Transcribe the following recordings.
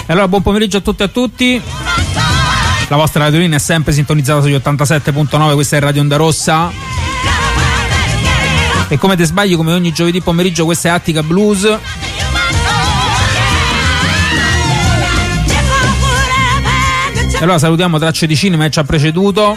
E allora buon pomeriggio a tutti e a tutti. La vostra radiolina è sempre sintonizzata sugli 87.9, questa è Radio Onda Rossa. E come te sbagli, come ogni giovedì pomeriggio, questa è Attica Blues. E allora salutiamo Tracce di Cinema che ci ha preceduto.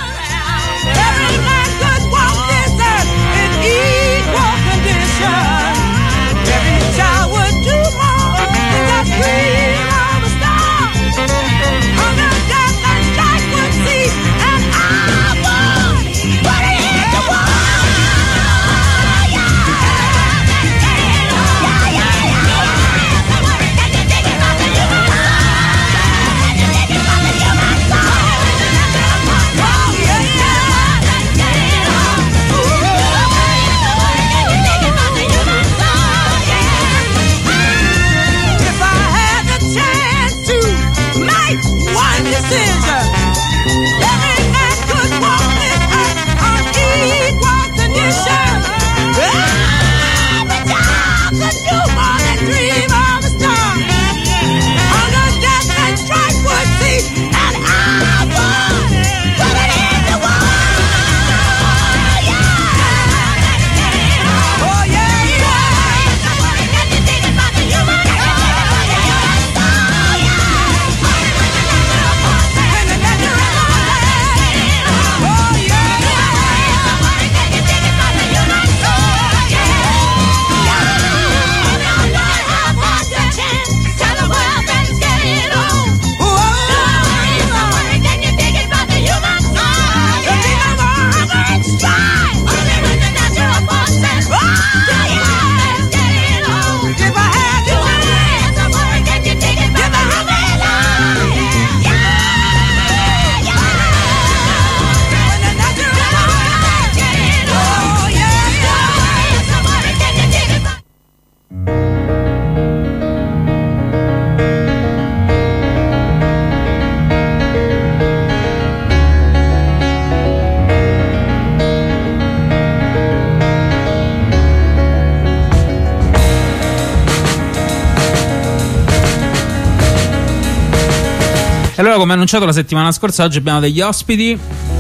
Allora, come annunciato la settimana scorsa, oggi abbiamo degli ospiti.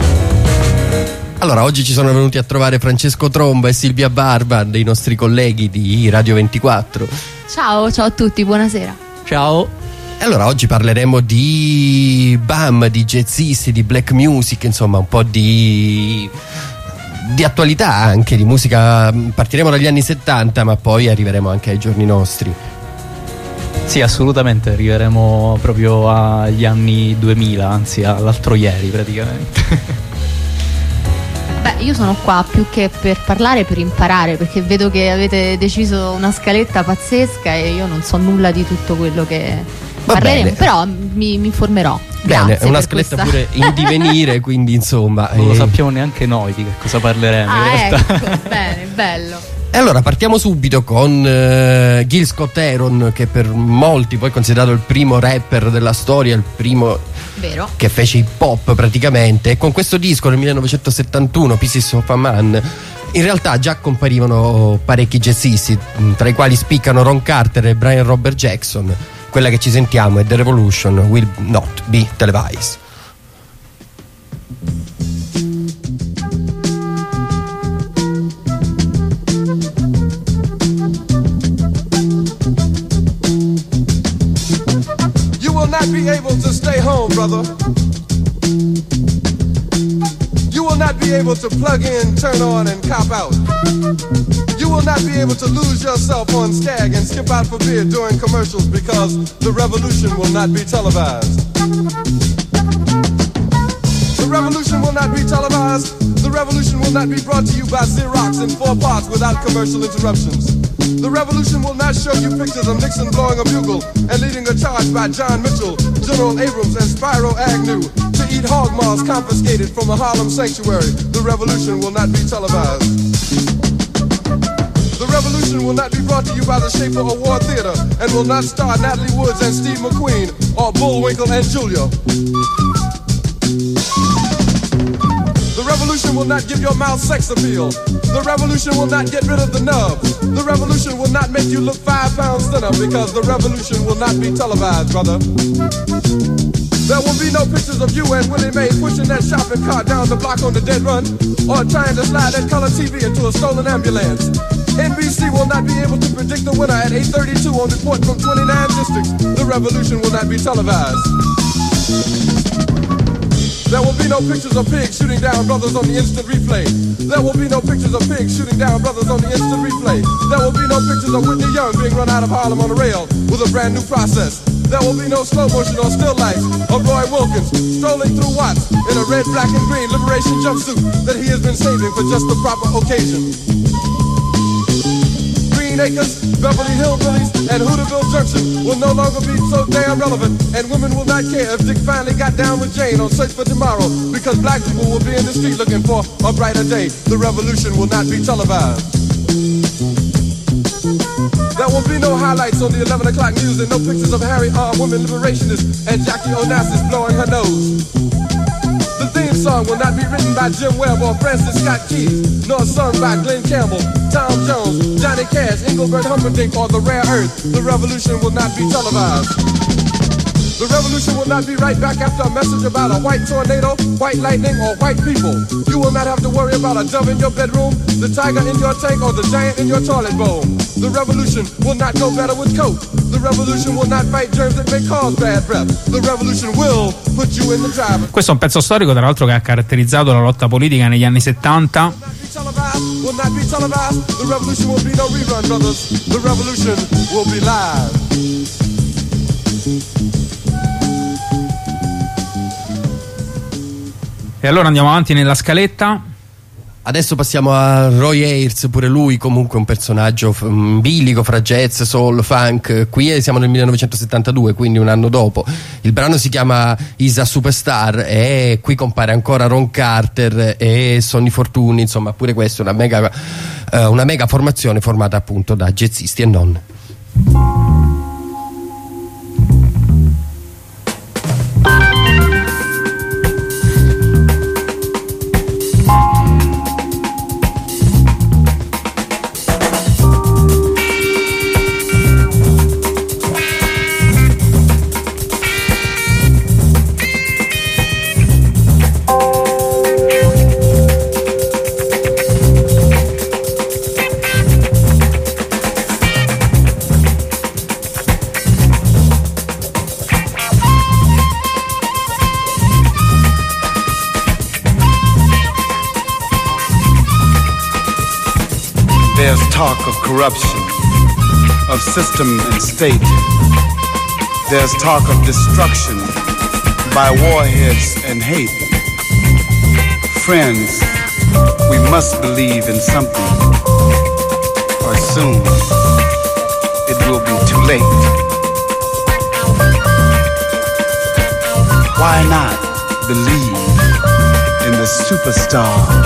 Allora, oggi ci sono venuti a trovare Francesco Tromba e Silvia Barba, dei nostri colleghi di Radio 24. Ciao a tutti, buonasera. Ciao. E allora, oggi parleremo di BAM, di jazzisti, di black music, insomma, un po' di attualità anche, di musica. Partiremo dagli anni 70, ma poi arriveremo anche ai giorni nostri. Sì, assolutamente, arriveremo proprio agli anni 2000, anzi all'altro ieri praticamente. Beh, io sono qua più che per parlare, per imparare, perché vedo che avete deciso una scaletta pazzesca e io non so nulla di tutto quello che parleremo, però mi informerò. Bene, Grazie, è una scaletta pure in divenire, quindi insomma non lo sappiamo neanche noi di che cosa parleremo in realtà. Ecco, bene, bello. E allora partiamo subito con Gil Scott-Heron, che per molti poi è considerato il primo rapper della storia, il primo Vero. che fece hip hop praticamente, e con questo disco nel 1971, Pieces of a Man, in realtà già comparivano parecchi jazzisti, tra i quali spiccano Ron Carter e Brian Robert Jackson. Quella che ci sentiamo è The Revolution Will Not Be Televised. Not be able to stay home, brother. You will not be able to plug in, turn on, and cop out. You will not be able to lose yourself on Skag and skip out for beer during commercials because the revolution will not be televised. The revolution will not be televised. The revolution will not be brought to you by Xerox in 4 parts without commercial interruptions. The revolution will not show you pictures of Nixon blowing a bugle and leading a charge by John Mitchell, General Abrams, and Spyro Agnew to eat hog maws confiscated from a Harlem sanctuary. The revolution will not be televised. The revolution will not be brought to you by the Schaefer Award Theater and will not star Natalie Woods and Steve McQueen or Bullwinkle and Julia. The revolution will will not give your mouth sex appeal. The revolution will not get rid of the nubs. The revolution will not make you look 5 pounds thinner, because the revolution will not be televised, brother. There will be no pictures of you and Willie Mae pushing that shopping cart down the block on the dead run, or trying to slide that color TV into a stolen ambulance. NBC will not be able to predict the winner at 8:32 on report from 29 districts. The revolution will not be televised. There will be no pictures of pigs shooting down brothers on the instant replay. There will be no pictures of pigs shooting down brothers on the instant replay. There will be no pictures of Whitney Young being run out of Harlem on a rail with a brand new process. There will be no slow motion or still life of Roy Wilkins strolling through Watts in a red, black, and green liberation jumpsuit that he has been saving for just the proper occasion. Green Acres, Beverly Hillbillies, and Hooterville Junction will no longer be so damn relevant, and women will not care if Dick finally got down with Jane on Search for Tomorrow, because black people will be in the street looking for a brighter day. The revolution will not be televised. There will be no highlights on the 11 o'clock news and no pictures of Harry armed women liberationists and Jackie Onassis blowing her nose. The theme song will not be written by Jim Webb or Francis Scott Keys, nor sung by Glenn Campbell, Tom Jones, Johnny Cash, Engelbert Humperdinck, or The Rare Earth. The revolution will not be televised. The revolution will not be right back after a message about a white tornado, white lightning, or white people. You will not have to worry about a dove in your bedroom, the tiger in your tank, or the giant in your toilet bowl. The revolution will not go better with coke. The revolution will not fight germs that may cause bad breath. The revolution will put you in the driver. Questo è un pezzo storico, tra l'altro, che ha caratterizzato la lotta politica negli anni 70. Will not be televised. The revolution will be no rerun, brothers. The revolution will be live. E allora andiamo avanti nella scaletta. Adesso passiamo a Roy Ayers, pure lui comunque un personaggio in bilico fra jazz, soul, funk. Qui siamo nel 1972, quindi un anno dopo. Il brano si chiama Is a Superstar e qui compare ancora Ron Carter e Sonny Fortuni, insomma pure questa è una mega formazione formata appunto da jazzisti e non. There's talk of corruption, of system and state. There's talk of destruction by warheads and hate. Friends, we must believe in something, or soon it will be too late. Why not believe in the superstar?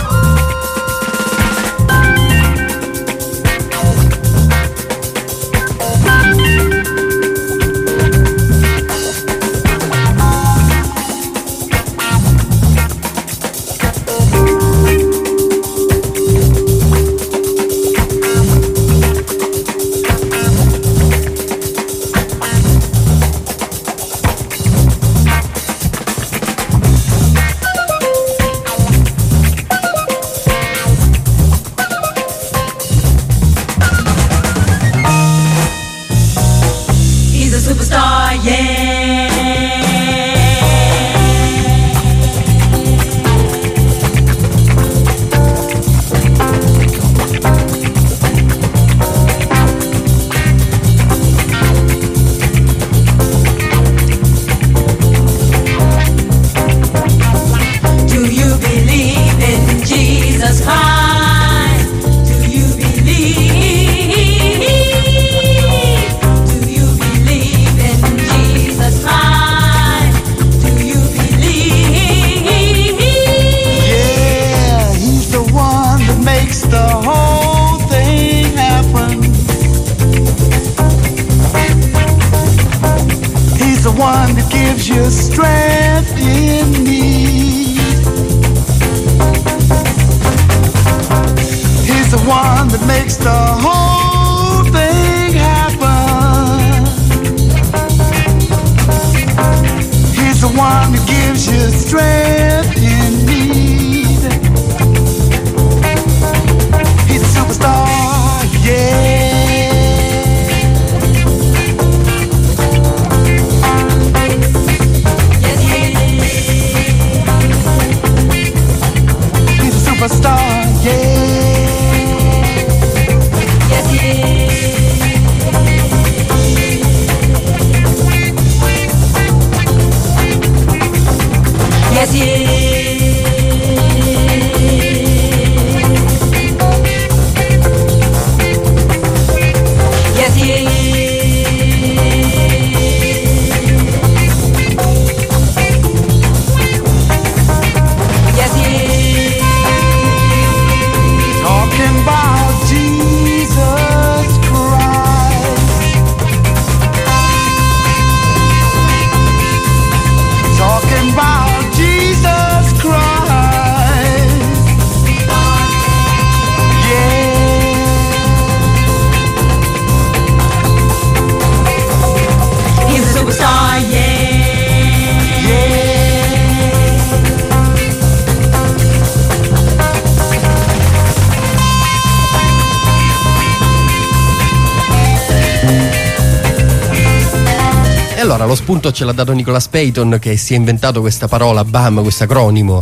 Allora, lo spunto ce l'ha dato Nicholas Payton, che si è inventato questa parola BAM, questo acronimo.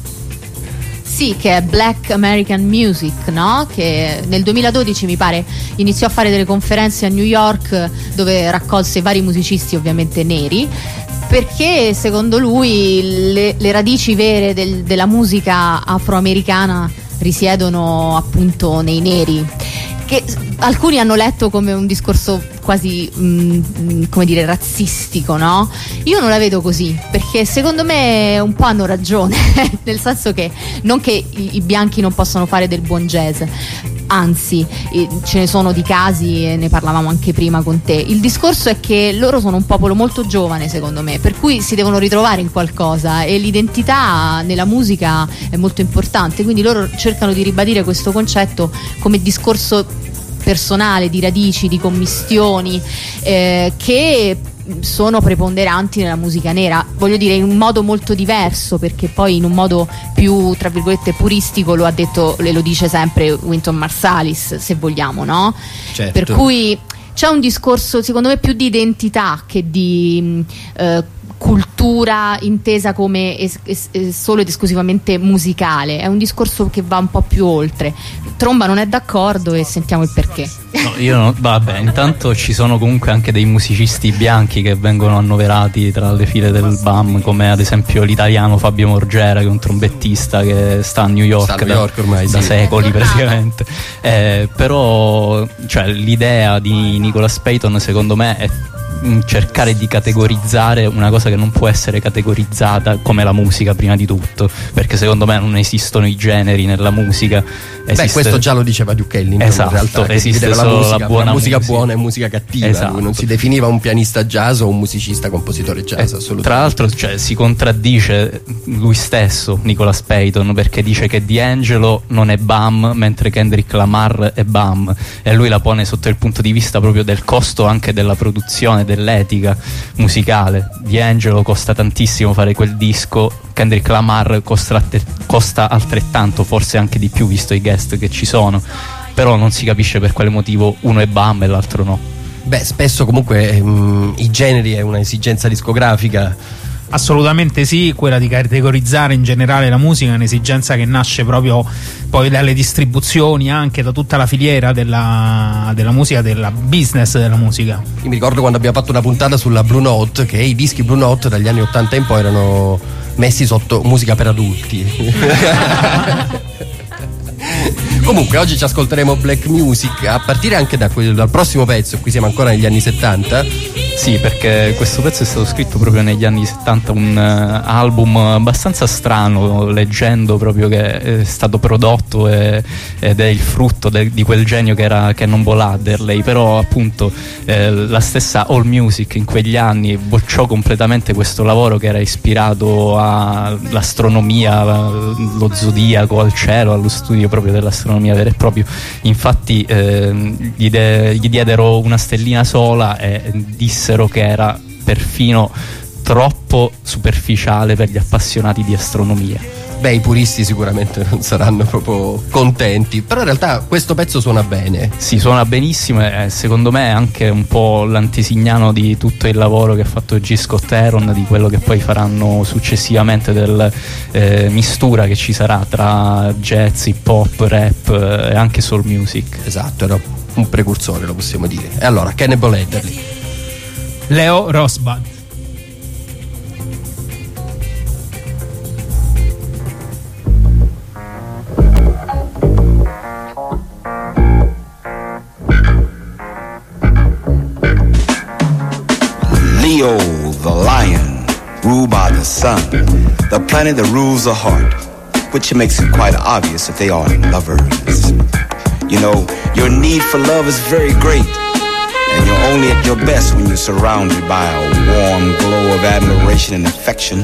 Sì, che è Black American Music, no? Che nel 2012 mi pare iniziò a fare delle conferenze a New York dove raccolse vari musicisti ovviamente neri, perché secondo lui le radici vere della musica afroamericana risiedono appunto nei neri, che alcuni hanno letto come un discorso quasi come dire razzistico, no? Io non la vedo così, perché secondo me un po' hanno ragione nel senso che non che i bianchi non possono fare del buon jazz, anzi ce ne sono di casi e ne parlavamo anche prima con te. Il discorso è che loro sono un popolo molto giovane, secondo me, per cui si devono ritrovare in qualcosa e l'identità nella musica è molto importante, quindi loro cercano di ribadire questo concetto come discorso personale, di radici, di commistioni che sono preponderanti nella musica nera, voglio dire in un modo molto diverso, perché poi in un modo più tra virgolette puristico lo ha detto e lo dice sempre Wynton Marsalis, se vogliamo, no? Certo. Per cui c'è un discorso secondo me più di identità che di cultura intesa come solo ed esclusivamente musicale, è un discorso che va un po' più oltre. Tromba non è d'accordo e sentiamo il perché. No, io no, vabbè, intanto ci sono comunque anche dei musicisti bianchi che vengono annoverati tra le file del BAM, come ad esempio l'italiano Fabio Morgera, che è un trombettista che sta a New York, ormai, da secoli praticamente. Però cioè, l'idea di Nicholas Payton secondo me è cercare di categorizzare una cosa che non può essere categorizzata, come la musica prima di tutto, perché secondo me non esistono i generi nella musica. Questo già lo diceva Duke Ellington, esatto, in realtà, esiste solo la buona musica buona e musica cattiva, esatto. Lui non si definiva un pianista jazz o un musicista compositore jazz, assolutamente. Tra l'altro si contraddice lui stesso, Nicholas Payton, perché dice che D'Angelo non è BAM mentre Kendrick Lamar è BAM, e lui la pone sotto il punto di vista proprio del costo anche della produzione, dell'etica musicale. D'Angelo costa tantissimo fare quel disco, Kendrick Lamar costa altrettanto, forse anche di più visto i guest che ci sono, però non si capisce per quale motivo uno è BAM e l'altro no. Spesso comunque i generi è un'esigenza discografica. Assolutamente sì, quella di categorizzare in generale la musica è un'esigenza che nasce proprio poi dalle distribuzioni, anche da tutta la filiera della musica, della business della musica. Io mi ricordo quando abbiamo fatto una puntata sulla Blue Note, che i dischi Blue Note dagli anni 80 in poi erano messi sotto musica per adulti. Comunque oggi ci ascolteremo black music a partire anche dal prossimo pezzo. Qui siamo ancora negli anni 70. Sì, perché questo pezzo è stato scritto proprio negli anni 70, un album abbastanza strano, leggendo proprio che è stato prodotto ed è il frutto di quel genio che non Noble Adderley, però appunto la stessa All Music in quegli anni bocciò completamente questo lavoro che era ispirato all'astronomia, lo zodiaco, al cielo, allo studio proprio dell'astronomia vera e propria. Infatti gli diedero una stellina sola e dissero che era perfino troppo superficiale per gli appassionati di astronomia. I puristi sicuramente non saranno proprio contenti, però in realtà questo pezzo suona bene. Sì, suona benissimo e secondo me è anche un po' l'antesignano di tutto il lavoro che ha fatto G. Scott Heron, di quello che poi faranno successivamente, del mistura che ci sarà tra jazz, hip hop, rap e anche soul music. Esatto, era un precursore, lo possiamo dire. E allora, Cannibal Adderley, Leo Rosbud. Leo, the lion, ruled by the sun, the planet that rules the heart, which makes it quite obvious that they are lovers. You know, your need for love is very great, and you're only at your best when you're surrounded by a warm glow of admiration and affection.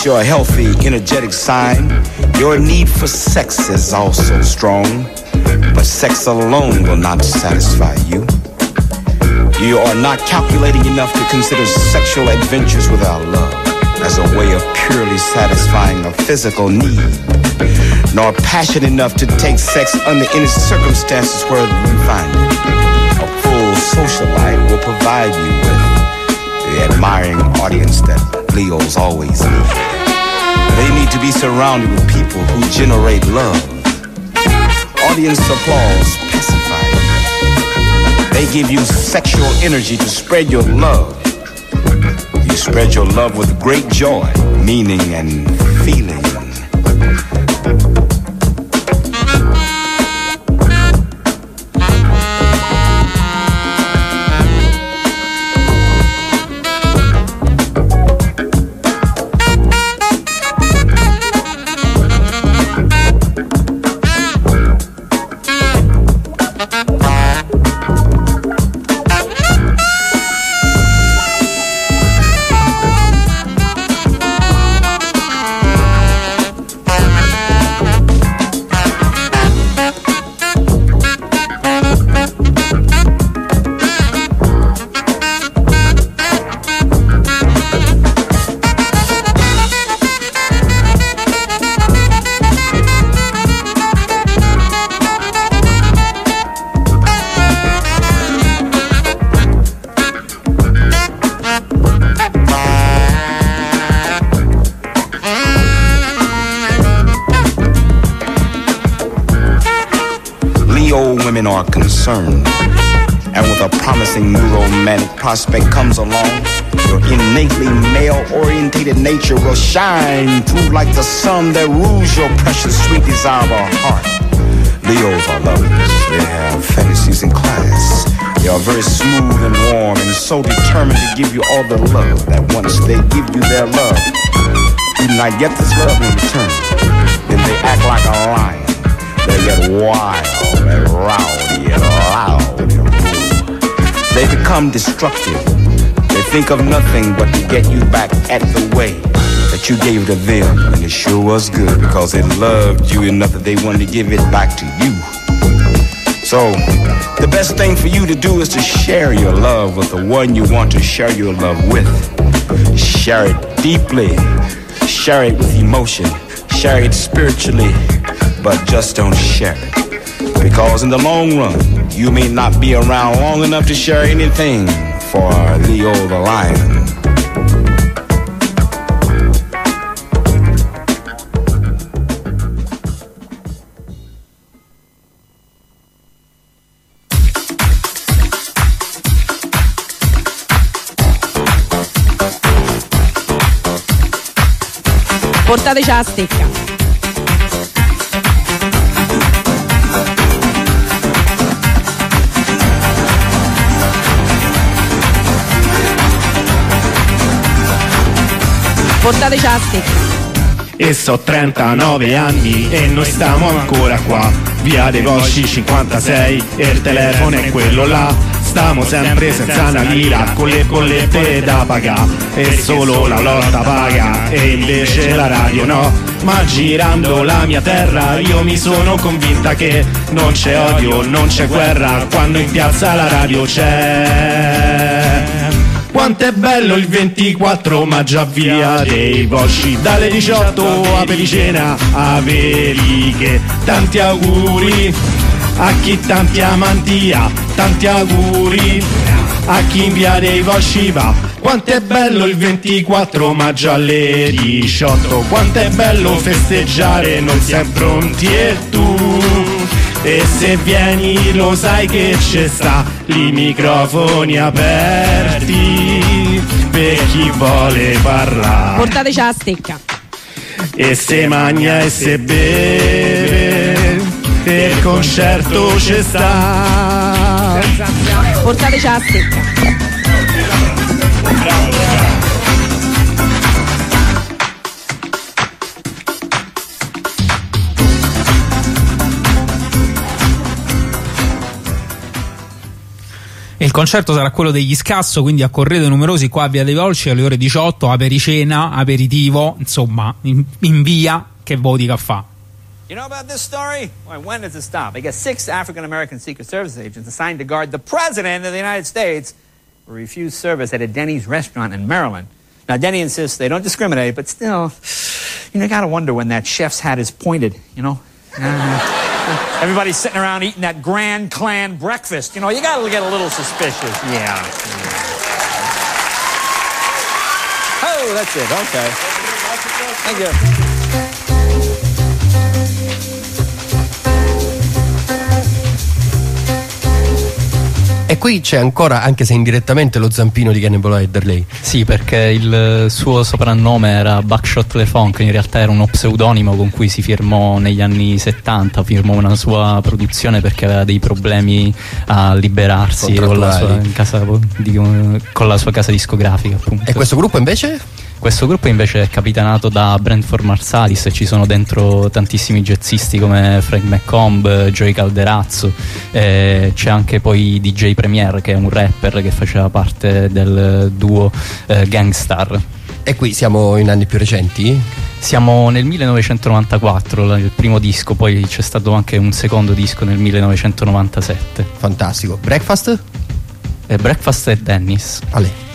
unless you're a healthy, energetic sign. Your need for sex is also strong, but sex alone will not satisfy you. You are not calculating enough to consider sexual adventures without love as a way of purely satisfying a physical need, nor passionate enough to take sex under any circumstances where you find it. A full socialite will provide you with the admiring audience that Leos always need. They need to be surrounded with people who generate love. Audience applause pacify you. They give you sexual energy to spread your love. You spread your love with great joy, meaning, and feeling. Are concerned, and with a promising new romantic prospect comes along, your innately male-orientated nature will shine through like the sun that rules your precious, sweet desire of our heart. Leos are lovers. They have fantasies in class. They are very smooth and warm and so determined to give you all the love that once they give you their love, you do not get this love in return. Then they act like a lion. They get wild and rowdy and loud and rude. They become destructive. They think of nothing but to get you back at the way that you gave to them. And it sure was good because they loved you enough that they wanted to give it back to you. So, the best thing for you to do is to share your love with the one you want to share your love with. Share it deeply. Share it with emotion. Share it spiritually. But just don't share it. Because in the long run, you may not be around long enough to share anything for Leo the Lion. Portateci alla stecca. Portateci alla stecca. E so 39 anni e noi stiamo ancora qua. Via dei Volsci 56 e il telefono è quello là. Stiamo sempre senza una lira con le bollette da pagare. E solo la lotta paga e invece la radio no. Ma girando la mia terra io mi sono convinta che non c'è odio, non c'è guerra quando in piazza la radio c'è. Quanto è bello il 24 maggio a Via dei Volsci, dalle 18 a Pelicena a Veliche. Tanti auguri a chi tanti amanti ha, tanti auguri a chi in Via dei Volsci va. Quanto è bello il 24 maggio alle 18, quanto è bello festeggiare, noi siamo pronti e tu. E se vieni lo sai che c'è sta, i microfoni aperti per chi vuole parlare. Portateci alla stecca. E se magna e se beve, per concerto c'è sta. Portateci alla stecca. Il concerto sarà quello degli Scasso, quindi accorrete numerosi qua a Via dei Volsci alle ore 18, apericena, aperitivo, insomma, in via, che voti che fa. You know about this story? Well, when does it stop? They got 6 African-American Secret Service agents assigned to guard the President of the United States who refused service at a Denny's restaurant in Maryland. Now, Denny insists they don't discriminate, but still, you know, you gotta wonder when that chef's hat is pointed, you know? Everybody's sitting around eating that Grand Clan breakfast. You know, you gotta get a little suspicious. Yeah. Oh, that's it. Okay. Thank you. E qui c'è ancora, anche se indirettamente, lo zampino di Cannibal Adderley. Sì, perché il suo soprannome era Buckshot LeFonc, in realtà era uno pseudonimo con cui si firmò negli anni 70, firmò una sua produzione perché aveva dei problemi a liberarsi con la sua casa discografica, appunto. E questo gruppo invece? Questo gruppo invece è capitanato da Brentford Marsalis e ci sono dentro tantissimi jazzisti come Frank McComb, Joey Calderazzo, c'è anche poi DJ Premier, che è un rapper che faceva parte del duo Gangstar. E qui siamo in anni più recenti? Siamo nel 1994, il primo disco, poi c'è stato anche un secondo disco nel 1997. Fantastico. Breakfast? Breakfast e Dennis. Ale.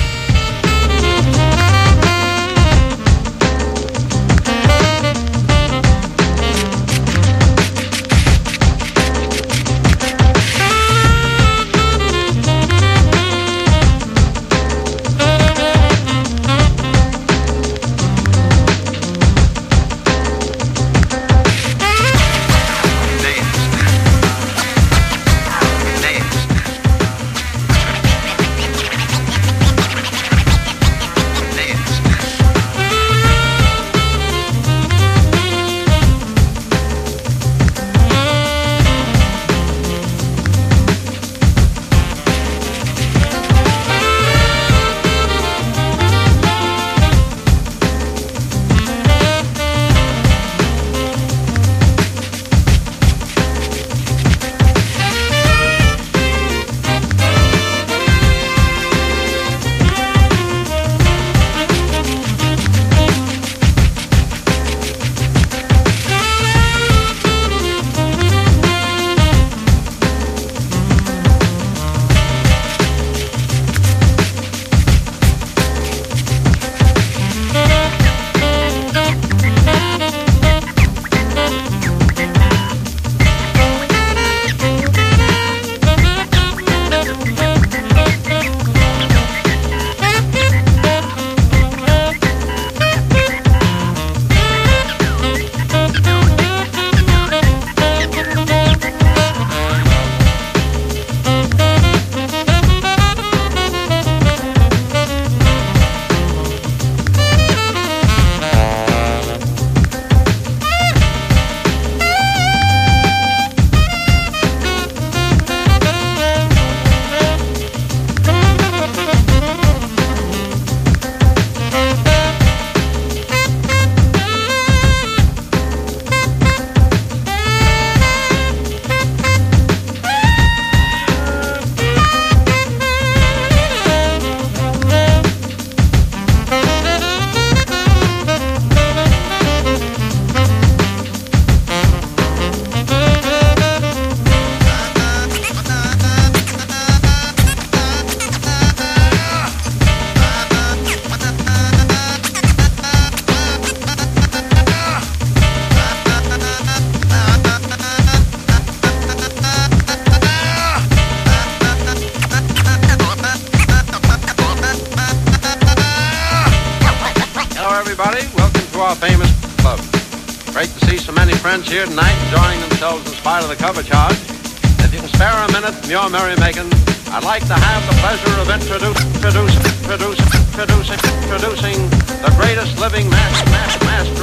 Here tonight, enjoying themselves in spite of the cover charge. If you can spare a minute from your merrymaking, I'd like to have the pleasure of introducing the greatest living master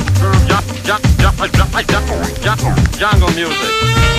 of jungle music.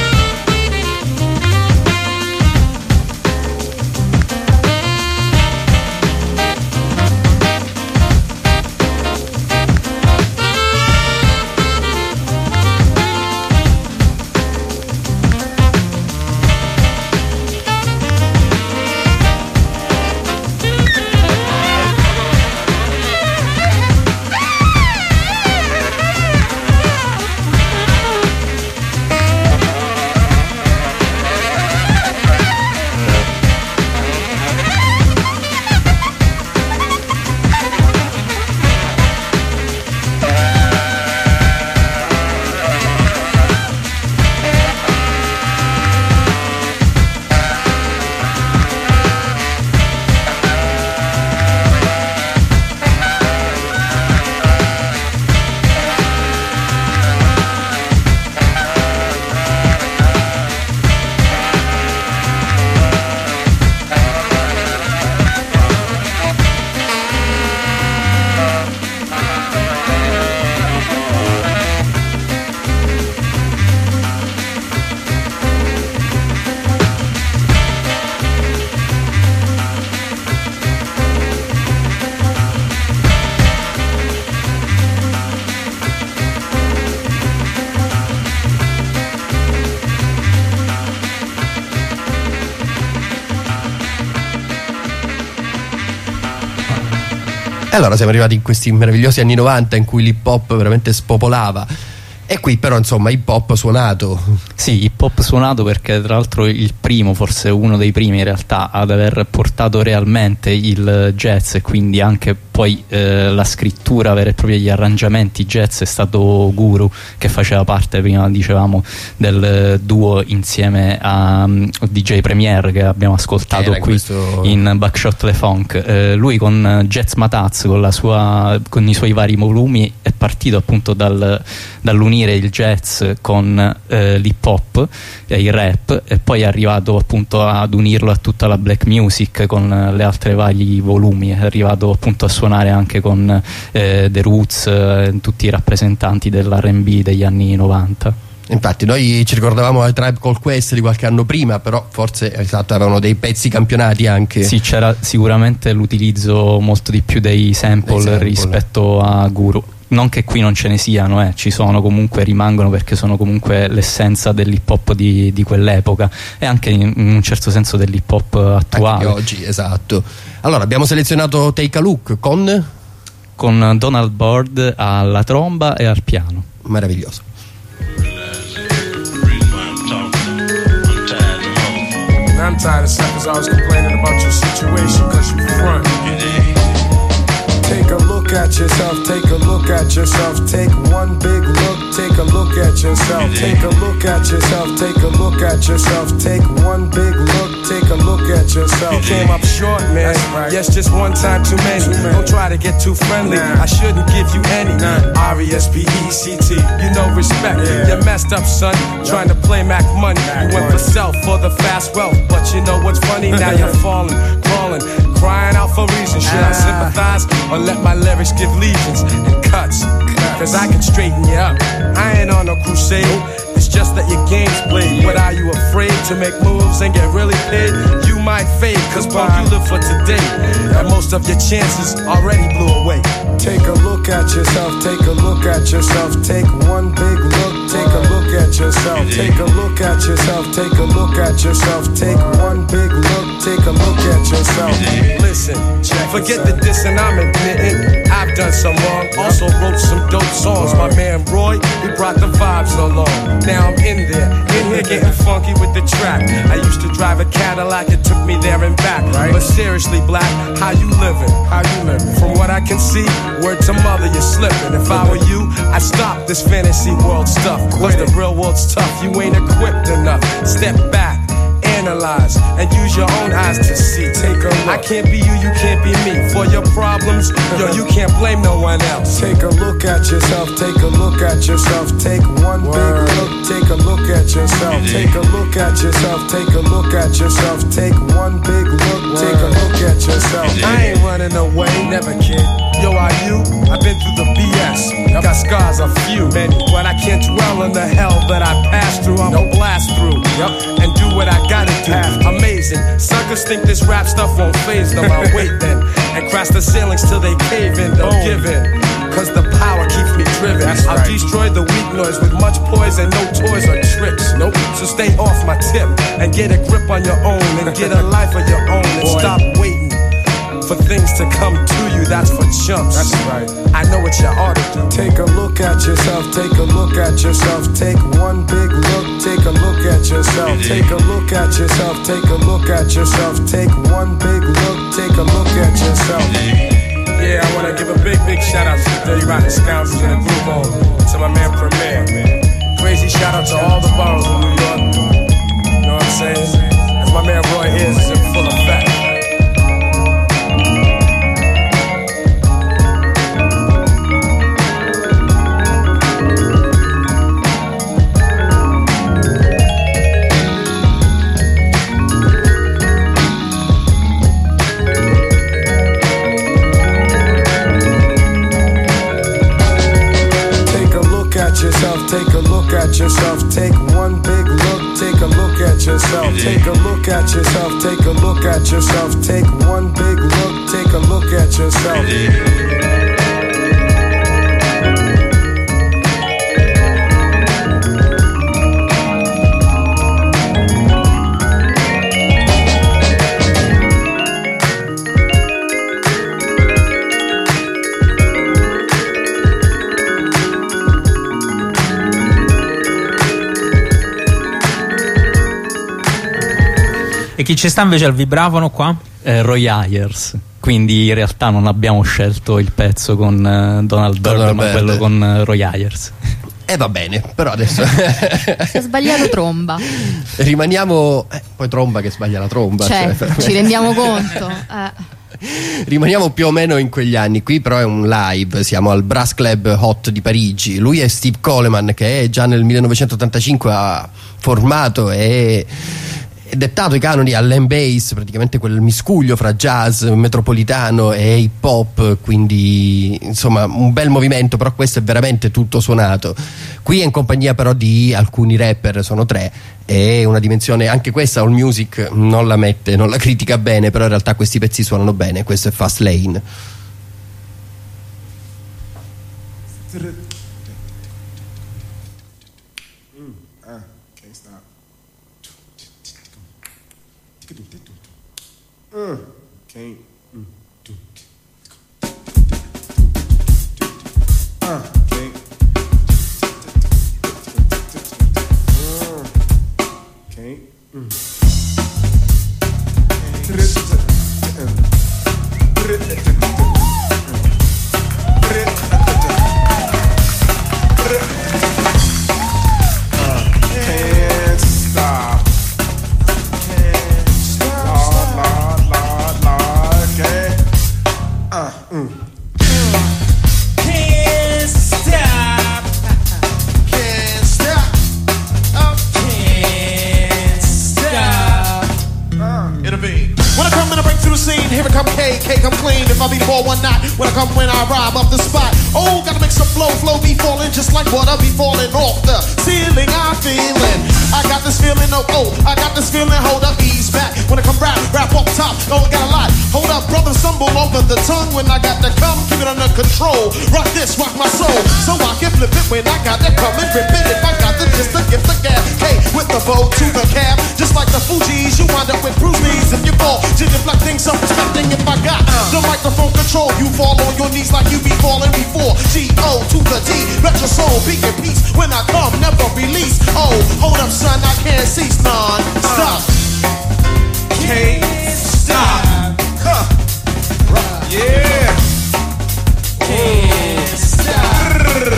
E allora siamo arrivati in questi meravigliosi anni 90 in cui l'hip hop veramente spopolava. E qui però insomma hip hop suonato. Sì, hip hop suonato, perché tra l'altro il primo, forse uno dei primi in realtà, ad aver portato realmente il jazz e quindi anche poi la scrittura vera e propria, gli arrangiamenti jazz, è stato Guru, che faceva parte, prima dicevamo, del duo insieme a DJ Premier che abbiamo ascoltato qui in Buckshot Le Funk. Lui con Jazz Mataz, con i suoi vari volumi, è partito appunto dall'unire il jazz con l'hip hop e il rap, e poi è arrivato appunto ad unirlo a tutta la black music con le altre vari volumi. È arrivato appunto a suonare anche con The Roots, tutti i rappresentanti dell'R&B degli anni 90. Infatti noi ci ricordavamo la Tribe Called Quest di qualche anno prima, però forse avevano dei pezzi campionati anche. Sì, c'era sicuramente l'utilizzo molto di più dei sample rispetto a Guru. Non che qui non ce ne siano, ci sono comunque, rimangono, perché sono comunque l'essenza dell'hip hop di quell'epoca, e anche in un certo senso dell'hip hop attuale. Anche oggi, esatto. Allora abbiamo selezionato Take a Look con Donald Byrd alla tromba e al piano. Meraviglioso. I'm tired of suckers always complaining about your situation cause you front. Take a look at yourself, take a look at yourself, take one big look, take a look at yourself, take a look at yourself, take a look at yourself, take one big look, take a look at yourself. You came up short, man. Right. Yes, just one time too many. Don't try to get too friendly. I shouldn't give you any. R-E-S-P-E-C-T. You know respect. You messed up, son. Trying to play Mac money. You went for self for the fast wealth, but you know what's funny? Now you're falling, crawling, crying out for reasons. Should I sympathize or let my lyrics give legions and cuts? Cause I can straighten you up. I ain't on no crusade. It's just that your game's played. But are you afraid to make moves and get really paid? You might fade, cause punk, you live for today, and most of your chances already blew away. Take a look at yourself, take a look at yourself, take one big look, take a look at yourself, take a look at yourself, take a look at yourself, take one big look, take a look at yourself. Listen, forget the dissing I'm admitting, I've done some wrong, also wrote some dope songs. My man Roy, he brought the vibes along. Now I'm in here getting funky with the track. I used to drive a Cadillac, it took me there and back. Right. But seriously, Black, how you living? How you living? From what I can see, word to mother, you're slipping. If I were you, I'd stop this fantasy world stuff. Cause the real world's tough, you ain't equipped enough. Step back, analyze, and use your own eyes to see. Take a look. I can't be you, you can't be me. For your problems, yo, you can't blame no one else. Take a look at yourself, take a look at yourself, take one big look, take a look at yourself, take a look at yourself, take a look at yourself, take one big look, take a look at yourself. I ain't running away, never kid. Yo, are you? I've been through the BS. Got scars, a few, many, but I can't dwell on the hell that I passed through. I'm a blast through, and do what I gotta do. Amazing. Suckers think this rap stuff won't faze them. I'll wait then and crash the ceilings till they cave in. Don't give in, cause the power keeps me driven. I'll destroy the weak noise with much poise and no toys or tricks. Nope. So stay off my tip and get a grip on your own and get a life of your own and stop waiting for things to come to you. That's for chumps. That's right. I know what you ought to do. Take a look at yourself, take a look at yourself, take one big look, take a look at yourself, take a look at yourself, take a look at yourself, take one big look, take a look at yourself. Yeah, I wanna give a big shout out to the Dirty Rotten Scoundrels in the Groove Home, to my man Premier. Crazy shout out to all the boroughs in New York. You know what I'm saying? As my man Roy is in full effect. Take a look at yourself, take one big look, take a look at yourself, take a look at yourself, take a look at yourself, take one big look, take a look at yourself. E chi ci sta invece al vibrafono qua? Roy Ayers. Quindi in realtà non abbiamo scelto il pezzo con Donald Byrd, ma quello con Roy Ayers. Va bene, però adesso si è sbagliato tromba. Rimaniamo poi tromba che sbaglia la tromba, cioè, ci rendiamo conto. Rimaniamo più o meno in quegli anni. Qui però è un live, siamo al Brass Club Hot di Parigi. Lui è Steve Coleman, che già nel 1985 ha formato e dettato i canoni all'M-Bass, praticamente quel miscuglio fra jazz metropolitano e hip hop, quindi insomma un bel movimento, però questo è veramente tutto suonato. Qui è in compagnia però di alcuni rapper, sono 3, e una dimensione, anche questa All Music non la mette, non la critica bene, però in realtà questi pezzi suonano bene. Questo è Fast Lane. Can't. Rock this, rock my soul. So I can flip it when I got that coming, rip it if I got the just to give the gap. Hey, with the bow to the cab, just like the Fugees, you wind up with Bruce Lee's if you fall. Genuflecting, self-respecting if I got the microphone control. You fall on your knees like you be falling before. G-O to the D, let your soul be in peace. When I come, never release. Oh, hold up, son, I can't cease. Non-stop. Can't stop. Yeah. Can't stop.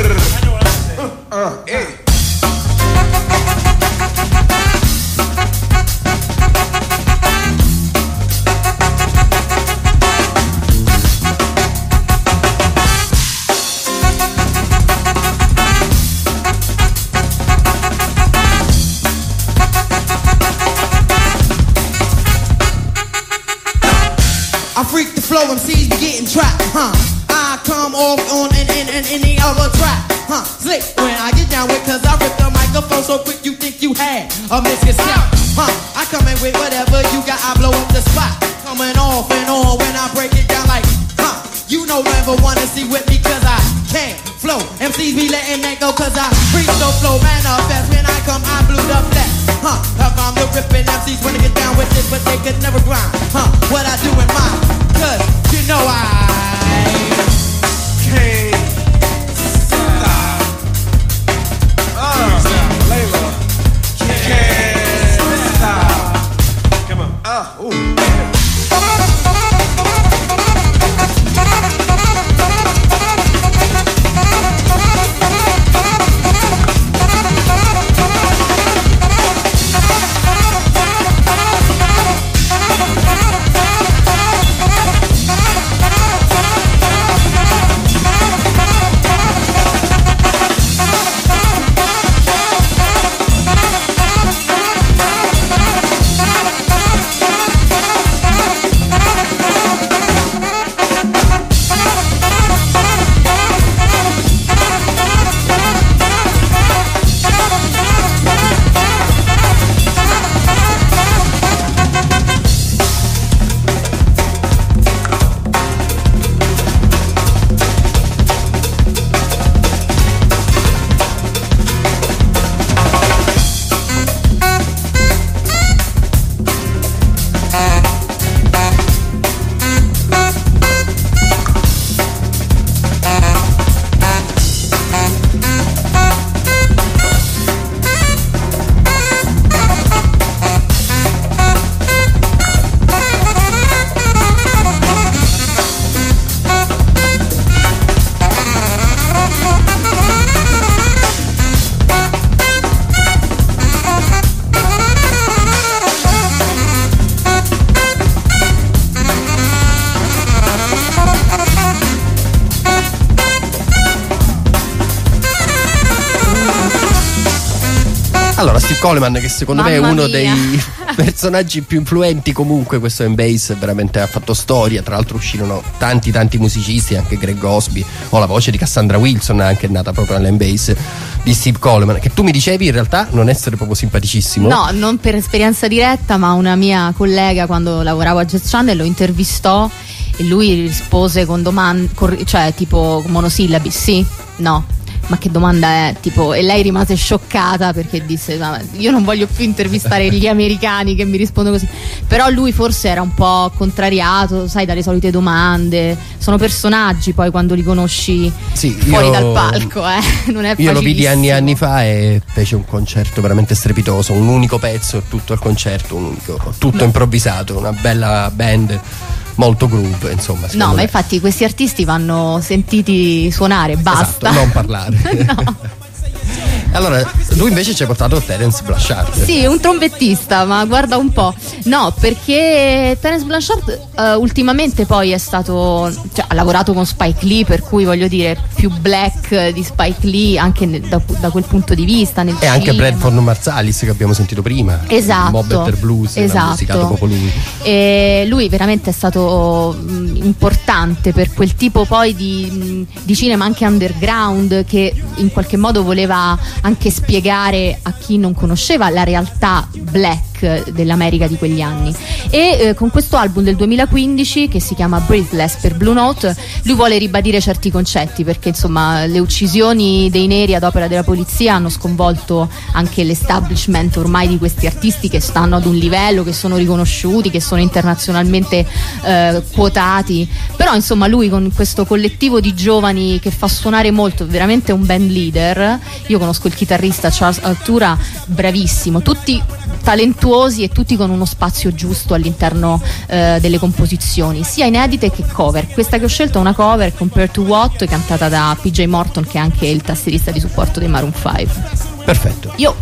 I freak the flow, MCs be getting trapped, I come off on any other track, slick when I get down with, cause I rip the microphone so quick you think you had a misconception, I come in with whatever you got, I blow up the spot, coming off and on when I break it down like, you know never wanna see with me cause I can't flow, MCs be letting that go cause I freak the flow, manifest when I come, I blew up that, I'm the ripping MCs wanna get down with this but they could never grind, what I do in mine, cause you know I can't stop. Layla, can't stop. Come on. Ooh. Allora, Steve Coleman, che secondo me è Mamma uno mia. dei personaggi più influenti comunque, questo M-Bass veramente ha fatto storia. Tra l'altro uscirono tanti musicisti, anche Greg Gosby, o la voce di Cassandra Wilson anche è nata proprio nell'M-Bass di Steve Coleman, che tu mi dicevi in realtà non essere proprio simpaticissimo. No, non per esperienza diretta, ma una mia collega quando lavoravo a Jazz Channel lo intervistò e lui rispose con domande, cioè tipo monosillabi, sì, no. Ma che domanda è? Tipo, e lei rimase scioccata perché disse: io non voglio più intervistare gli americani che mi rispondono così. Però lui forse era un po' contrariato, sai, dalle solite domande. Sono personaggi poi quando li conosci fuori dal palco, non è facilissimo. Io lo vidi anni fa e fece un concerto veramente strepitoso, un unico pezzo, tutto al concerto, tutto improvvisato, una bella band, molto groove, insomma. No, ma infatti questi artisti vanno sentiti suonare, basta. Esatto, non parlare. No. Allora, lui invece ci ha portato Terence Blanchard. Sì, un trombettista, ma guarda un po'. No, perché Terence Blanchard ultimamente poi è stato, cioè, ha lavorato con Spike Lee, per cui voglio dire più black di Spike Lee anche da quel punto di vista nel e anche cinema. Bradford Marsalis che abbiamo sentito prima. Esatto. Mob Better Blues, l'ha musicato proprio lui. E lui veramente è stato importante per quel tipo poi di cinema anche underground, che in qualche modo voleva anche spiegare a chi non conosceva la realtà black dell'America di quegli anni. E con questo album del 2015 che si chiama Breathless per Blue Note lui vuole ribadire certi concetti, perché insomma le uccisioni dei neri ad opera della polizia hanno sconvolto anche l'establishment ormai di questi artisti che stanno ad un livello, che sono riconosciuti, che sono internazionalmente quotati. Però insomma lui con questo collettivo di giovani che fa suonare molto, veramente un band leader. Io conosco il chitarrista Charles Altura, bravissimo, tutti talentuosi e tutti con uno spazio giusto all'interno delle composizioni, sia inedite che cover. Questa che ho scelto è una cover, Compared to What, cantata da PJ Morton, che è anche il tastierista di supporto dei Maroon 5. Perfetto. Io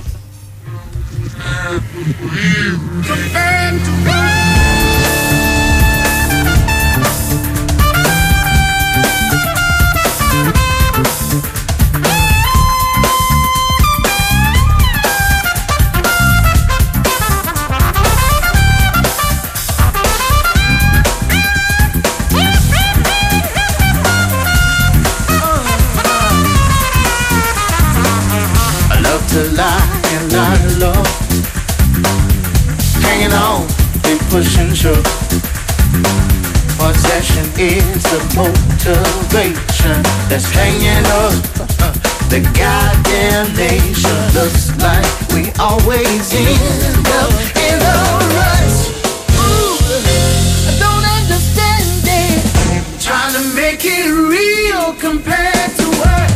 to lie and lie low, hanging on, big pushing through. Possession is the motivation that's hanging up the goddamn nation. Looks like we always end up in a rush. Ooh, I don't understand it. Trying to make it real compared to what.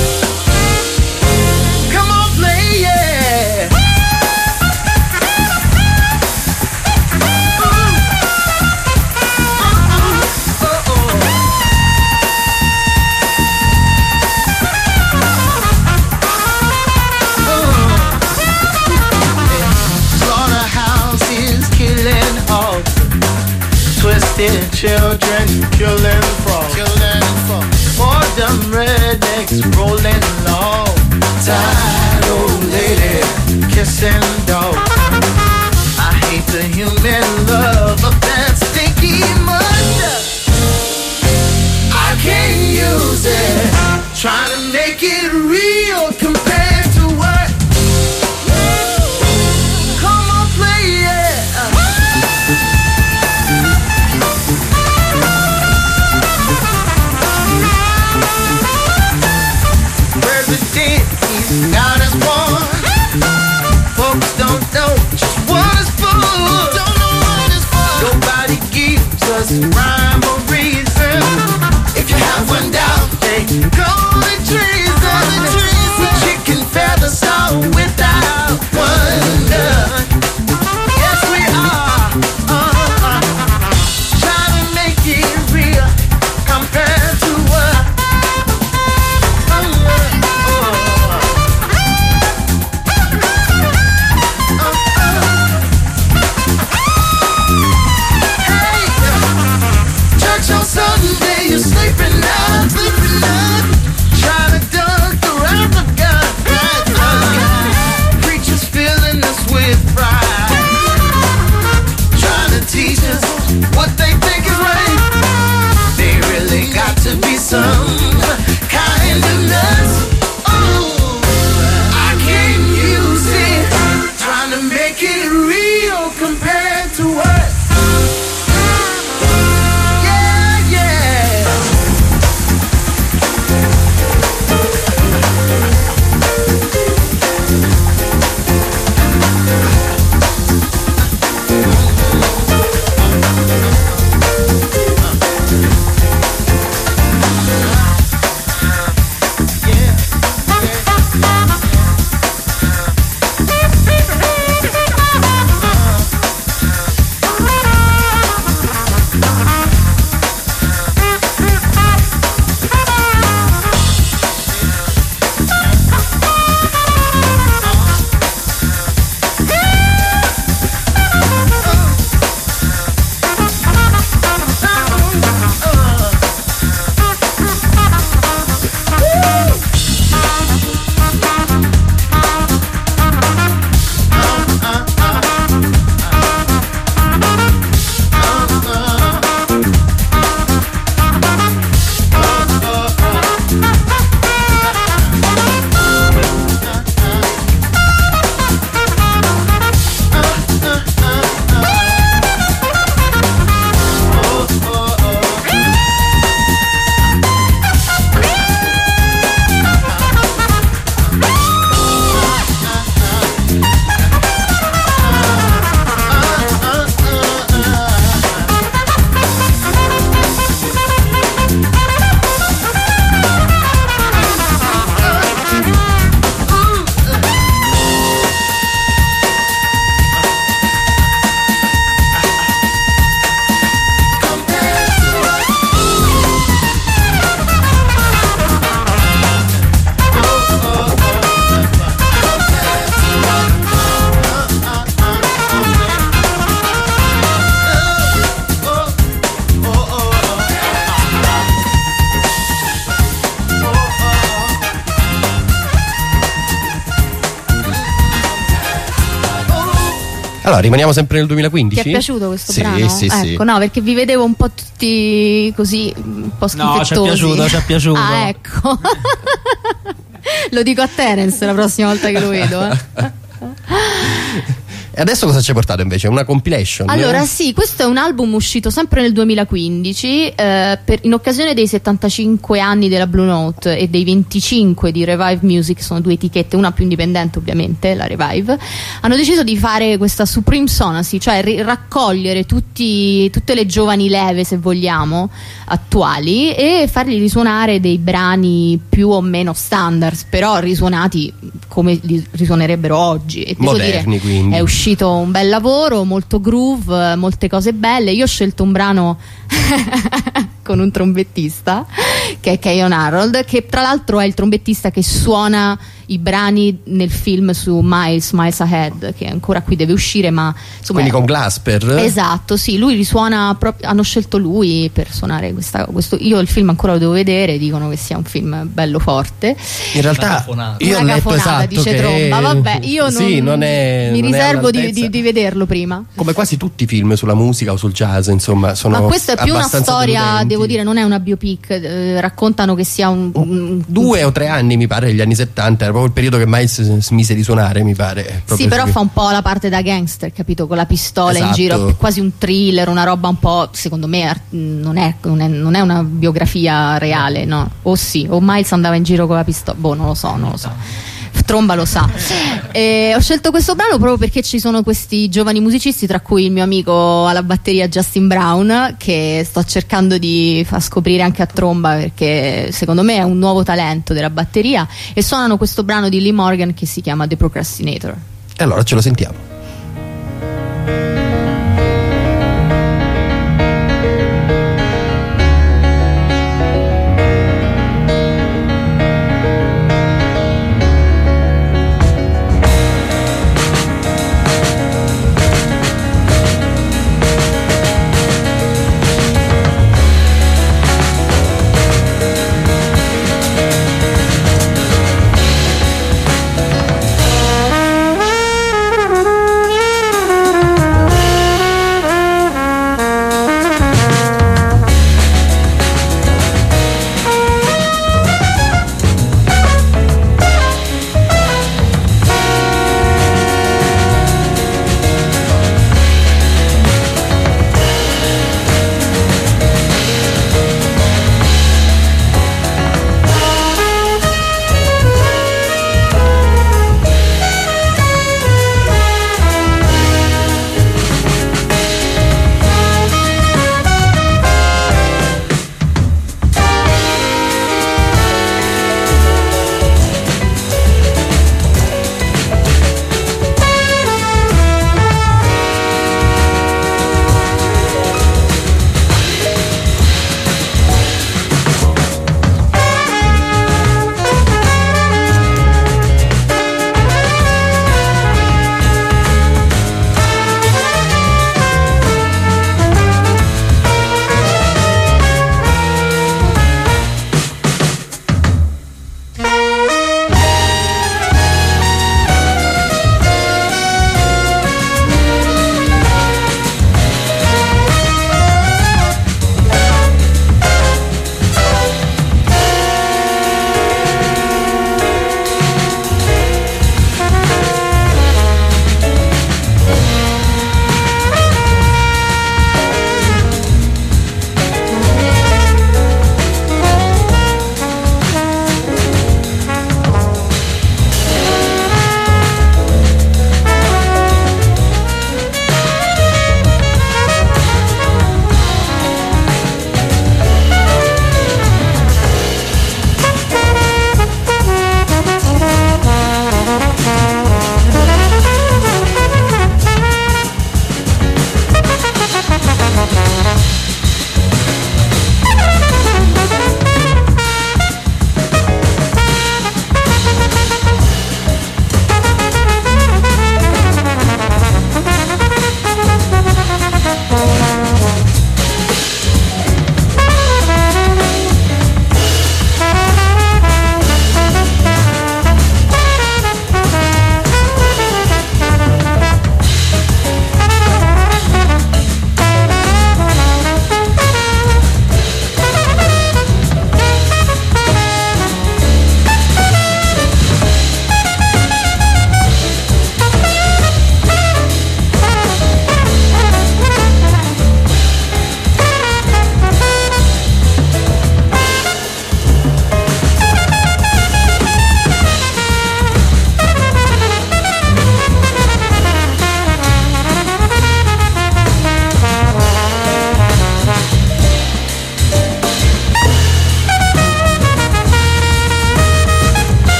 Twisted children killing frogs, for them rednecks rolling low. Tired old lady kissing dog. I hate the human love of that stinky mud. I can't use it. Trying to make it real compared to what. Come on, play it. He's not as one. Folks don't know just what it's for. Don't know what it's for. Nobody gives us rhyme or reason. If you have one doubt, they call it treason. With chicken feathers all without wonder. Yes, we are. Trying to make it real compared to what. what they think is right. They really got to be some kind of nuts. Oh, I can't use it, trying to make it real compared to what. Allora, rimaniamo sempre nel 2015? Ti è piaciuto questo sì, brano? Sì, ecco, sì. no, perché vi vedevo un po' tutti così, un po' schifettosi. No, ci è piaciuto. Ah, ecco. Lo dico a Terence la prossima volta che lo vedo. E adesso cosa ci hai portato invece? Una compilation? Allora sì, questo è un album uscito sempre nel 2015 in occasione dei 75 anni della Blue Note e dei 25 di Revive Music, sono due etichette, una più indipendente ovviamente, la Revive. Hanno deciso di fare questa Supreme Sonacy, cioè raccogliere tutte le giovani leve, se vogliamo, attuali, e farli risuonare dei brani più o meno standards, però risuonati come li risuonerebbero oggi. E devo moderni, dire, quindi. è uscito un bel lavoro, molto groove, molte cose belle. Io ho scelto un brano con un trombettista che è Keyon Harold, che tra l'altro è il trombettista che suona i brani nel film su Miles Ahead, che ancora qui deve uscire, ma insomma, quindi con Glasper. Esatto, sì, lui risuona proprio, hanno scelto lui per suonare questo. Io il film ancora lo devo vedere, dicono che sia un film bello forte. In realtà io ho letto, esatto, dice che Tromba, vabbè, io non è, mi non riservo è di vederlo prima. Come quasi tutti i film sulla musica o sul jazz, insomma, sono. Ma questa è più una abbastanza storia, deludenti. devo dire, non è una biopic, raccontano che sia un 2 o 3 anni, mi pare, negli anni 70, era proprio il periodo che Miles smise di suonare, mi pare. Sì, però fa un po' la parte da gangster, capito? Con la pistola esatto. in giro, quasi un thriller, una roba un po', secondo me non è una biografia reale, no? O sì, o Miles andava in giro con la pistola, non lo so. Tromba lo sa. Ho scelto questo brano proprio perché ci sono questi giovani musicisti, tra cui il mio amico alla batteria Justin Brown, che sto cercando di far scoprire anche a Tromba, perché secondo me è un nuovo talento della batteria, e suonano questo brano di Lee Morgan che si chiama The Procrastinator. E allora ce lo sentiamo.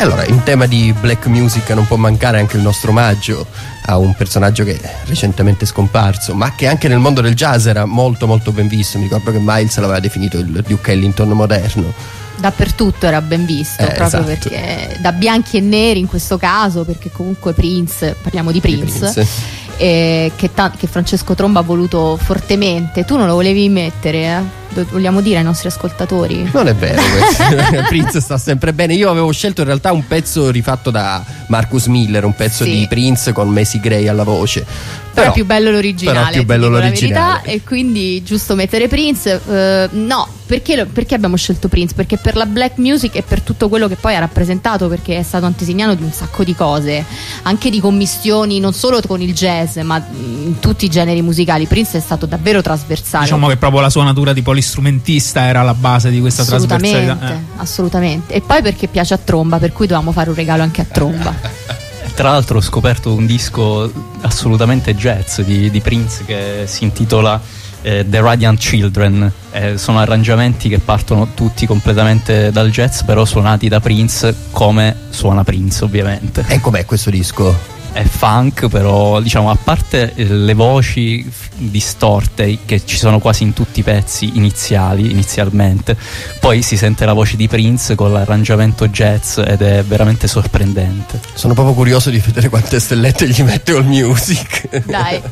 E allora, in tema di black music non può mancare anche il nostro omaggio a un personaggio che è recentemente scomparso, ma che anche nel mondo del jazz era molto molto ben visto. Mi ricordo che Miles l'aveva definito il Duke Ellington moderno. Dappertutto era ben visto, proprio esatto. Perché da bianchi e neri in questo caso, perché comunque Prince, parliamo di Prince. Che Francesco Tromba ha voluto fortemente. Tu non lo volevi mettere, vogliamo dire ai nostri ascoltatori? Non è vero questo. Prince sta sempre bene. Io avevo scelto in realtà un pezzo rifatto da Marcus Miller, un pezzo di Prince con Macy Gray alla voce. Però è più bello l'originale, però più bello l'originale. La verità, e quindi giusto mettere Prince. No, perché abbiamo scelto Prince? Perché per la black music e per tutto quello che poi ha rappresentato, perché è stato antesignano di un sacco di cose, anche di commistioni non solo con il jazz ma in tutti i generi musicali. Prince è stato davvero trasversale. Diciamo che proprio la sua natura di polistrumentista era la base di questa trasversalità. Assolutamente. E poi perché piace a Tromba, per cui dovevamo fare un regalo anche a Tromba. Tra l'altro ho scoperto un disco assolutamente jazz di Prince che si intitola The Radiant Children. Sono arrangiamenti che partono tutti completamente dal jazz, però suonati da Prince come suona Prince, ovviamente. E com'è questo disco? È funk, però diciamo, a parte le voci distorte che ci sono quasi in tutti i pezzi inizialmente, poi si sente la voce di Prince con l'arrangiamento jazz ed è veramente sorprendente. Sono proprio curioso di vedere quante stellette gli mette All Music. Dai.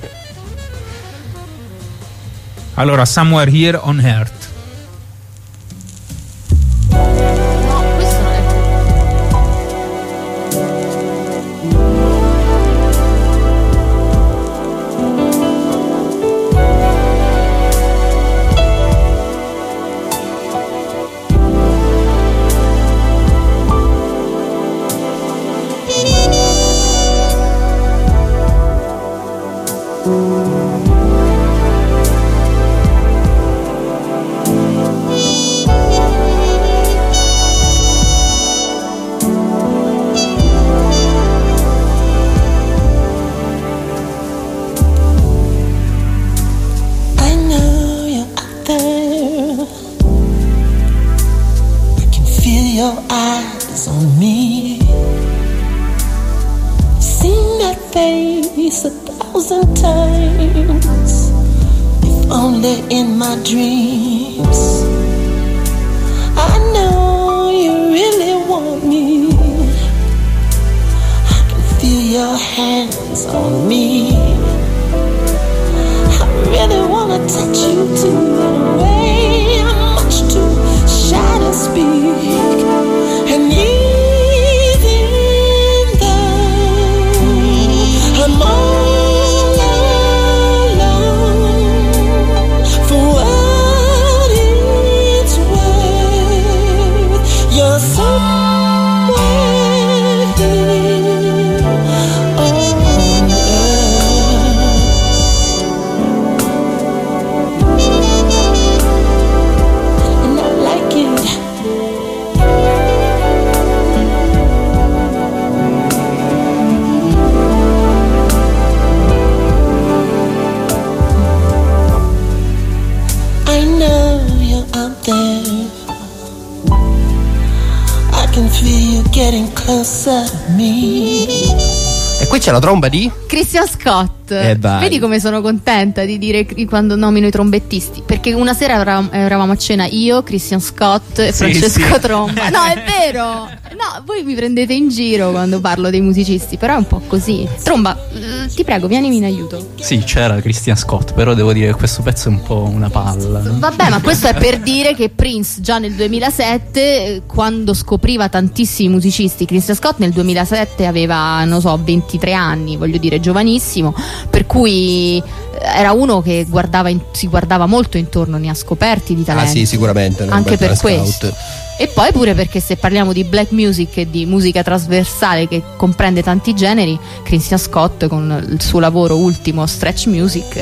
Allora, Somewhere Here on Earth. E qui c'è la tromba di Christian Scott. Vai. Vedi come sono contenta di dire quando nomino i trombettisti, perché una sera eravamo a cena io, Christian Scott e Francesco Tromba. No, è vero. No, voi mi prendete in giro quando parlo dei musicisti, però è un po' così. Tromba, ti prego, vienimi in aiuto. Sì, c'era Christian Scott, però devo dire che questo pezzo è un po' una palla. Vabbè, ma questo è per dire che Prince già nel 2007, quando scopriva tantissimi musicisti, Christian Scott nel 2007 aveva, non so, 23 anni, voglio dire, giovanissimo, per cui era uno che si guardava molto intorno, ne ha scoperti di talenti. Ah sì, sicuramente. Anche per questo. E poi pure perché se parliamo di black music e di musica trasversale che comprende tanti generi, Christian Scott con il suo lavoro ultimo, Stretch Music,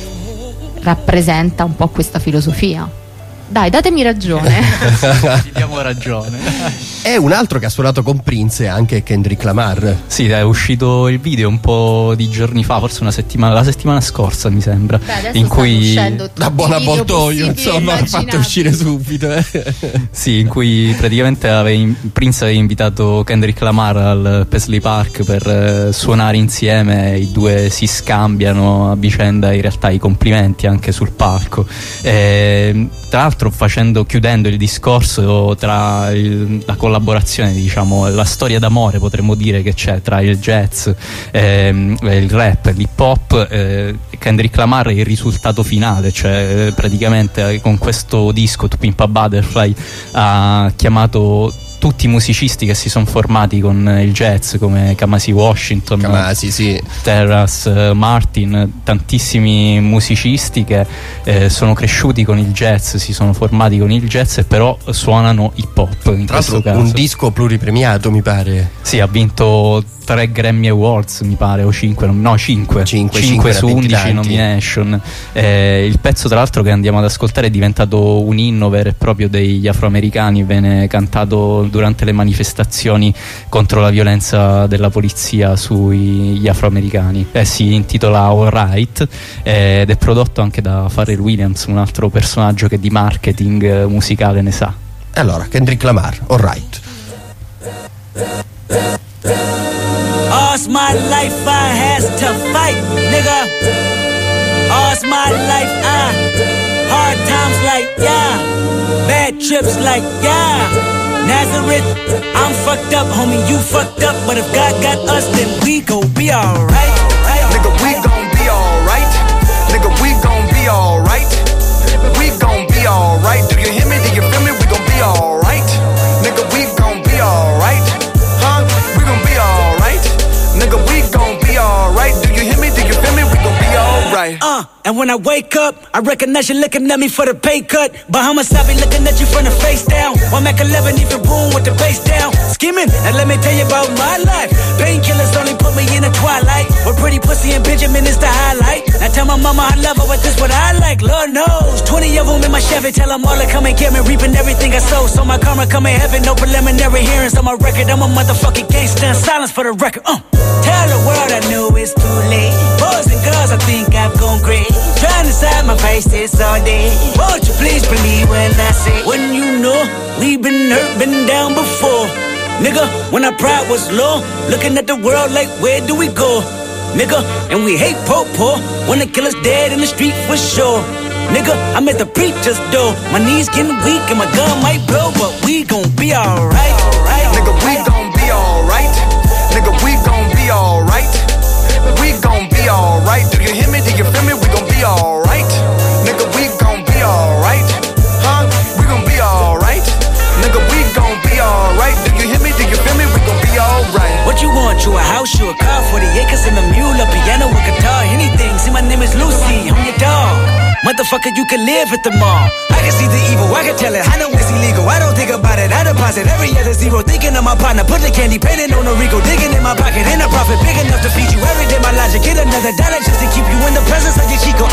rappresenta un po' questa filosofia. Dai, datemi ragione. Ti diamo ragione. E un altro che ha suonato con Prince è anche Kendrick Lamar. Sì, è uscito il video un po' di giorni fa, forse la settimana scorsa mi sembra. Beh, in cui da buon avvoltoio, insomma, ha fatto uscire subito. Sì, in cui praticamente Prince aveva invitato Kendrick Lamar al Paisley Park per suonare insieme. I due si scambiano a vicenda in realtà i complimenti anche sul palco. Tra l'altro chiudendo il discorso tra la collaborazione, diciamo, la storia d'amore potremmo dire che c'è tra il jazz, il rap, l'hip hop, Kendrick Lamar è il risultato finale, cioè praticamente con questo disco To Pimp a Butterfly ha chiamato tutti i musicisti che si sono formati con il jazz, come Kamasi Washington, sì. Terrace Martin, tantissimi musicisti che sono cresciuti con il jazz, si sono formati con il jazz e però suonano hip hop in Tra questo l'altro caso. un disco pluripremiato, mi pare. Sì, ha vinto 3 Grammy Awards, mi pare, o 5 su 11 nomination. Il pezzo, tra l'altro, che andiamo ad ascoltare è diventato un inno vero e proprio degli afroamericani, viene cantato durante le manifestazioni contro la violenza della polizia sugli afroamericani. Si intitola All Right ed è prodotto anche da Pharrell Williams, un altro personaggio che di marketing musicale ne sa. Allora, Kendrick Lamar, All Right. All's my life I has to fight, nigga. All's my life hard times like, yeah. Bad trips like, yeah. Nazareth, I'm fucked up, homie, you fucked up. But if God got us, then we gon' be alright. Nigga, we gon' be alright. Nigga, we gon' be alright. We gon' be alright. Do you hear me? Do you feel me? We gon' be alright. Nigga, we gon' be alright. Huh? We gon' be alright. Nigga, we gon' be alright. Do you hear me? Do you feel me? We gon' be alright. And when I wake up, I recognize you looking at me for the pay cut. Bahamas, I be looking at you from the face down. One Mac 11, even boom with the bass down. Skimming, and let me tell you about my life. Painkillers only put me in the twilight. With pretty pussy and Benjamin is the highlight. I tell my mama I love her, but this what I like. Lord knows, 20 of them in my Chevy. Tell them all to come and get me, reaping everything I sow. So my karma come in heaven, no preliminary hearings on my record. I'm a motherfucking gangster, and silence for the record. Tell the world I know it's too late. Boys and girls, I think I've gone great. Trying to side my face this all day. Won't you please believe when I say, when you know we've been hurt, been down before. Nigga, when our pride was low, looking at the world like, where do we go? Nigga, and we hate po-po, wanna kill us dead in the street for sure. Nigga, I'm at the preacher's door. My knees getting weak and my gun might blow, but we gon' be alright. Nigga, we gon' be alright. Nigga, we gon' be alright. We gon' be alright. Do you hear me? Do you feel me? We gon' be alright. Nigga, we gon' be alright. Huh? We gon' be alright. Nigga, we gon' be alright. Do you hear me? Do you feel me? We gon' be alright. What you want? You a house, you a car, 40 acres and a mule, a piano, a guitar, anything. See, my name is Lucy, I'm your dog. Motherfucker, you can live at the mall. I can see the evil, I can tell it. I know it's illegal, I don't think about it. I deposit every other zero, thinking of my partner. Put the candy, painting on a Rico, digging in my pocket. Ain't a profit big enough to feed you every day. My logic, get another dollar just to keep you in the presence of your Chico.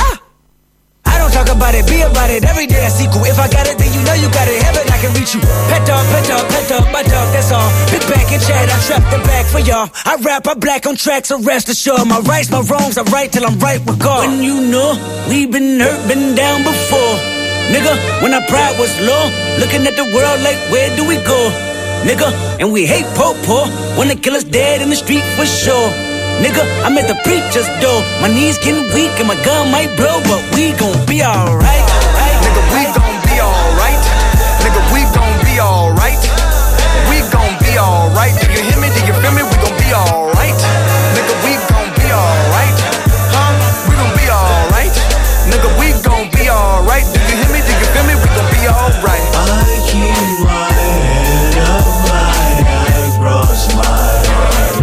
I don't talk about it, be about it. Every day I sequel. If I got it, then you know you got it. Heaven, I can reach you. Pet dog, my dog, that's all. Big back and chat, I trap the back for y'all. I rap, I black on tracks, so rest assured. My rights, my wrongs, I right till I'm right with God. When you know we been hurt, been down before. Nigga, when our pride was low, looking at the world like, where do we go? Nigga, and we hate po-po, wanna kill us dead in the street for sure. Nigga, I'm at the preacher's door. My knees getting weak and my gun might blow, but we gon' be alright. Nigga, we gon' be alright. Nigga, we gon' be alright. We gon' be alright. Do you hear me? Do you feel me? We gon' be alright. Nigga, we gon' be alright. Huh? We gon' be alright. Nigga, we gon' be alright. Do you hear me? Do you feel me? We gon' be alright. I keep my head up high, I cross my heart.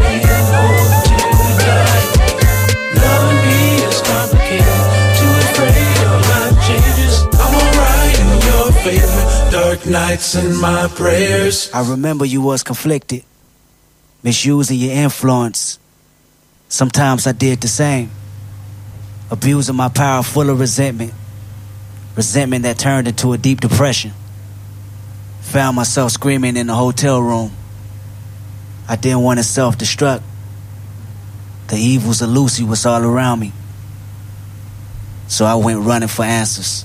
Dark nights and my prayers. I remember you was conflicted, misusing your influence. Sometimes I did the same, abusing my power full of resentment that turned into a deep depression. Found myself screaming in the hotel room. I didn't want to self-destruct. The evils of Lucy was all around me. So I went running for answers.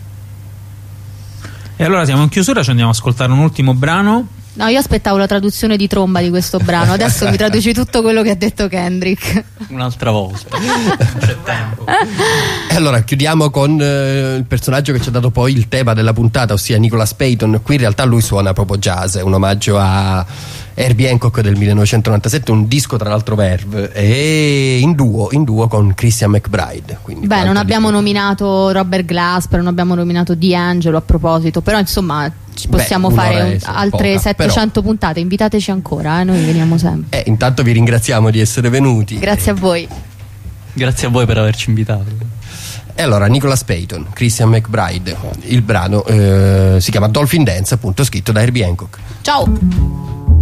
E allora siamo in chiusura, ci andiamo ad ascoltare un ultimo brano. No, io aspettavo la traduzione di tromba di questo brano. Adesso mi traduci tutto quello che ha detto Kendrick. Un'altra volta. Non c'è tempo. E allora chiudiamo con il personaggio che ci ha dato poi il tema della puntata, ossia Nicholas Payton. Qui in realtà lui suona proprio jazz, è un omaggio a Herbie Hancock del 1997, un disco tra l'altro Verve, e in duo con Christian McBride. Beh, non abbiamo nominato Robert Glasper, non abbiamo nominato D'Angelo a proposito, però insomma ci possiamo fare altre 700 puntate, invitateci ancora, noi veniamo sempre. Intanto vi ringraziamo di essere venuti. Grazie a voi. Grazie a voi per averci invitato. E allora Nicholas Payton, Christian McBride, il brano si chiama Dolphin Dance, appunto scritto da Herbie Hancock. Ciao.